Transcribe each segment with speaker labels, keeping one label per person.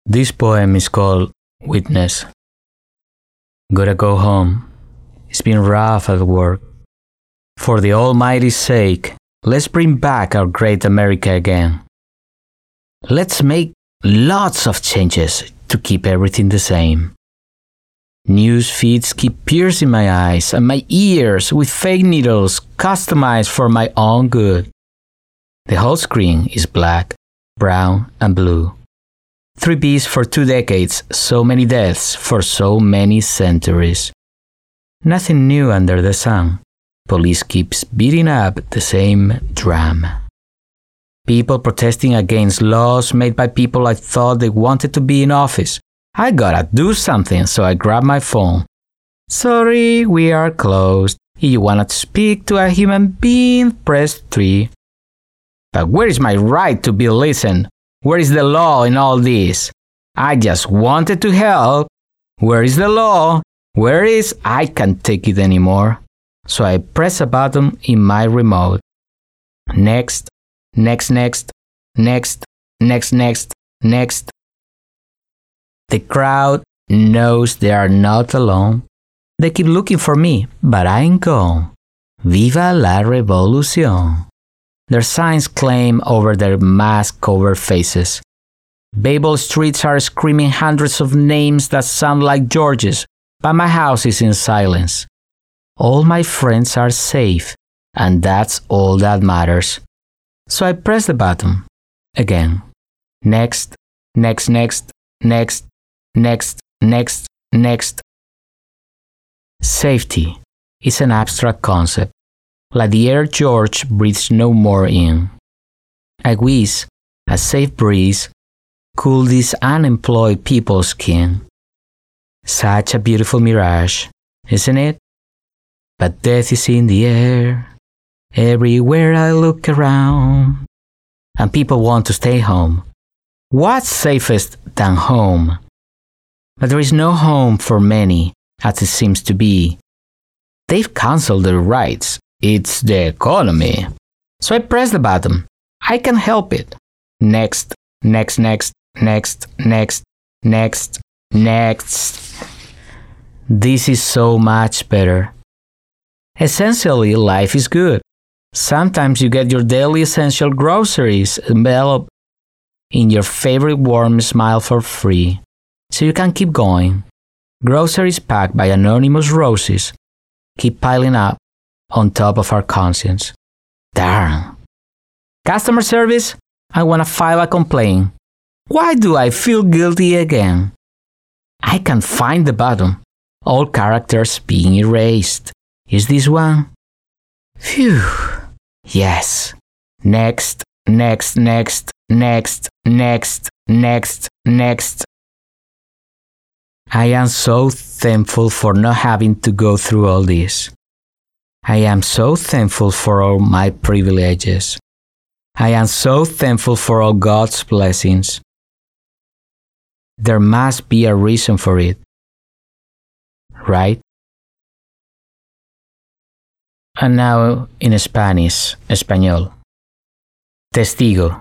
Speaker 1: This poem is called Witness. Gotta go home. It's been rough at work. For the Almighty's sake, let's bring back our great America again. Let's make lots of changes to keep everything the same. News feeds keep piercing my eyes and my ears with fake needles customized for my own good. The whole screen is black, brown, and blue. 3 Bs for 2 decades, so many deaths for so many centuries. Nothing new under the sun. Police keeps beating up the same drum. People protesting against laws made by people I thought they wanted to be in office. I gotta do something, so I grab my phone. Sorry, we are closed. If you wanna speak to a human being, press 3. But where is my right to be listened? Where is the law in all this? I just wanted to help. Where is the law? Where is I can't take it anymore? So I press a button in my remote. Next, next, next, next, next, next, next. The crowd knows they are not alone. They keep looking for me, but I ain't gone. Viva la revolución. Their signs claim over their mask-covered faces. Babel streets are screaming hundreds of names that sound like George's, but my house is in silence. All my friends are safe, and that's all that matters. So I press the button. Again. Next, next, next, next, next, next, next. Safety is an abstract concept, like the air George breathes no more in. I wish a safe breeze cooled these unemployed people's skin. Such a beautiful mirage, isn't it? But death is in the air, everywhere I look around. And people want to stay home. What's safest than home? But there is no home for many, as it seems to be. They've canceled their rights. It's the economy. So I press the button. I can help it. Next, next, next, next, next, next, next. This is so much better. Essentially, life is good. Sometimes you get your daily essential groceries enveloped in your favorite warm smile for free, so you can keep going. Groceries packed by anonymous roses keep piling up on top of our conscience. Darn. Customer service, I want to file a complaint. Why do I feel guilty again? I can't find the button. All characters being erased. Is this one? Phew. Yes. Next, next, next, next, next, next, next. I am so thankful for not having to go through all this. I am so thankful for all my privileges. I am so thankful for all God's blessings. There must be a reason for it. Right? And now in Spanish, español. Testigo.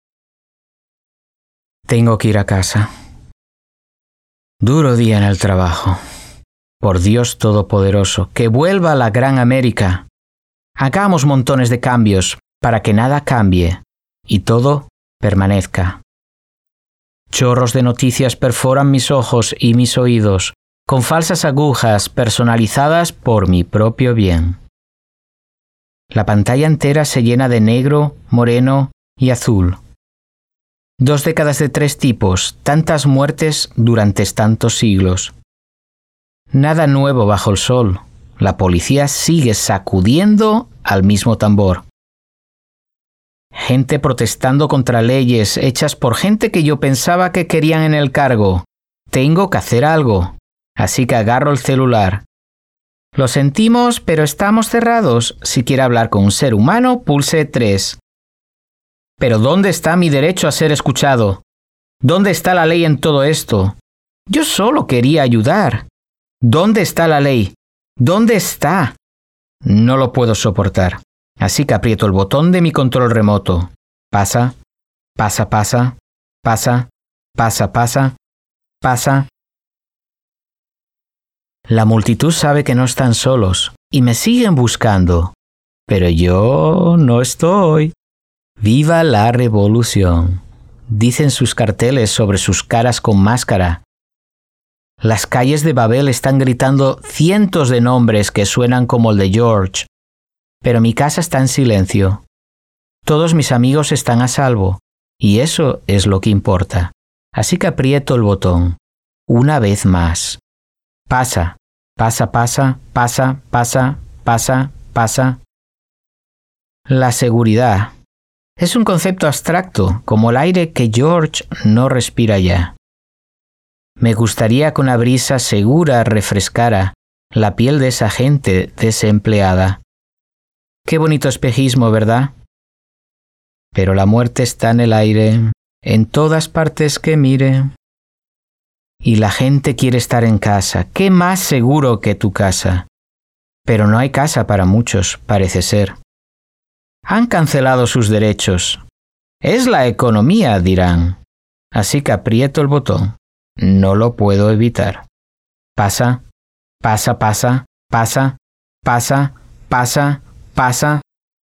Speaker 1: Tengo que ir a casa. Duro día en el trabajo. Por Dios Todopoderoso, que vuelva la Gran América. Hagamos montones de cambios para que nada cambie y todo permanezca. Chorros de noticias perforan mis ojos y mis oídos con falsas agujas personalizadas por mi propio bien. La pantalla entera se llena de negro, moreno y azul. 2 décadas de 3 tipos, tantas muertes durante tantos siglos. Nada nuevo bajo el sol. La policía sigue sacudiendo al mismo tambor. Gente protestando contra leyes hechas por gente que yo pensaba que querían en el cargo. Tengo que hacer algo. Así que agarro el celular. Lo sentimos, pero estamos cerrados. Si quiere hablar con un ser humano, pulse 3. Pero ¿dónde está mi derecho a ser escuchado? ¿Dónde está la ley en todo esto? Yo solo quería ayudar. ¿Dónde está la ley? ¿Dónde está? No lo puedo soportar. Así que aprieto el botón de mi control remoto. Pasa, pasa, pasa, pasa, pasa, pasa, pasa. La multitud sabe que no están solos y me siguen buscando, pero yo no estoy. ¡Viva la revolución! Dicen sus carteles sobre sus caras con máscara. Las calles de Babel están gritando cientos de nombres que suenan como el de George, pero mi casa está en silencio. Todos mis amigos están a salvo, y eso es lo que importa. Así que aprieto el botón. Una vez más. Pasa, pasa, pasa, pasa, pasa, pasa, pasa. La seguridad es un concepto abstracto, como el aire que George no respira ya. Me gustaría que una brisa segura refrescara la piel de esa gente desempleada. Qué bonito espejismo, ¿verdad? Pero la muerte está en el aire, en todas partes que mire. Y la gente quiere estar en casa. ¿Qué más seguro que tu casa? Pero no hay casa para muchos, parece ser. Han cancelado sus derechos. Es la economía, dirán. Así que aprieto el botón. No lo puedo evitar. Pasa, pasa, pasa, pasa, pasa, pasa, pasa.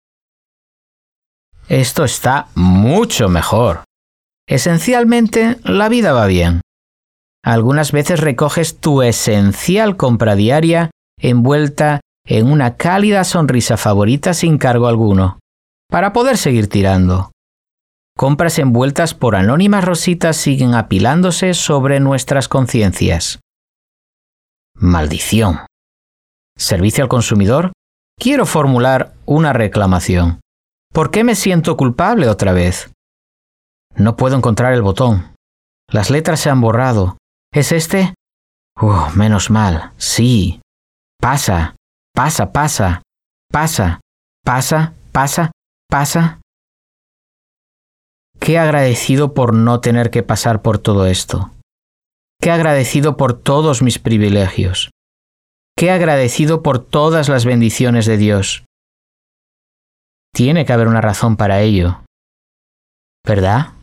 Speaker 1: Esto está mucho mejor. Esencialmente, la vida va bien. Algunas veces recoges tu esencial compra diaria envuelta en una cálida sonrisa favorita sin cargo alguno, para poder seguir tirando. Compras envueltas por anónimas rositas siguen apilándose sobre nuestras conciencias. Maldición. ¿Servicio al consumidor? Quiero formular una reclamación. ¿Por qué me siento culpable otra vez? No puedo encontrar el botón. Las letras se han borrado. ¿Es este? Menos mal. Sí. Pasa, pasa, pasa, pasa, pasa, pasa, pasa. Qué agradecido por no tener que pasar por todo esto. Qué agradecido por todos mis privilegios. Qué agradecido por todas las bendiciones de Dios. Tiene que haber una razón para ello, ¿verdad?